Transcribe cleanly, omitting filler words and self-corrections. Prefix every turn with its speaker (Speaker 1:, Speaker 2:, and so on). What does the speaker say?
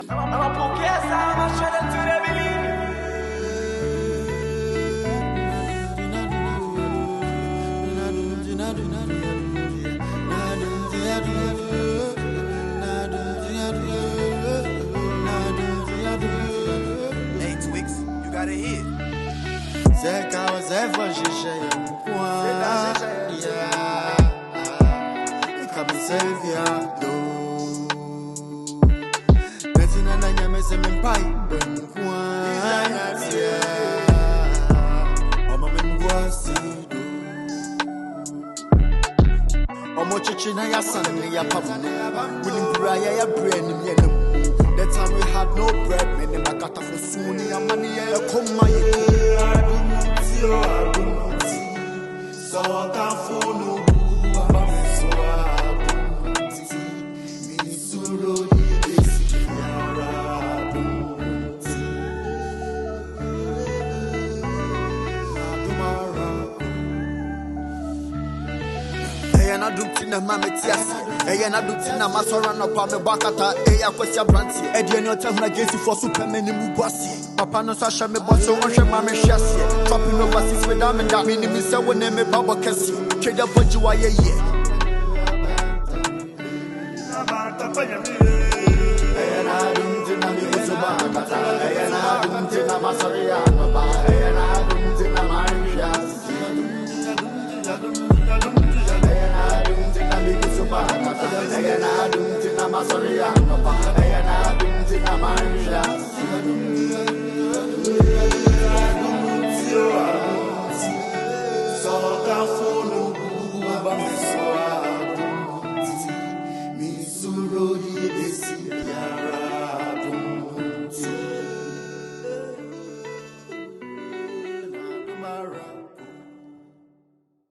Speaker 1: Hey Twix, you got a hit.
Speaker 2: Zeka was ever shisha yeah. Come and save ya do. Betting and I am a semen pipe when yeah. I'm a man was Omochichina ya son ya papa. Willing Briar ya brain in yellow. That time we had no bread, many Makata for soon, your money, come my so I can't fool no so I do tina mametias, and I do tina masora no pame bakata, a question brandy, Edian Yotam against you for Superman in Mubasi. Papa no Sasha me bosso, Mamma Chassis, chopping over 6 with them and that meaning me so name me Baba Cassie, trade up what you are ye. Misuro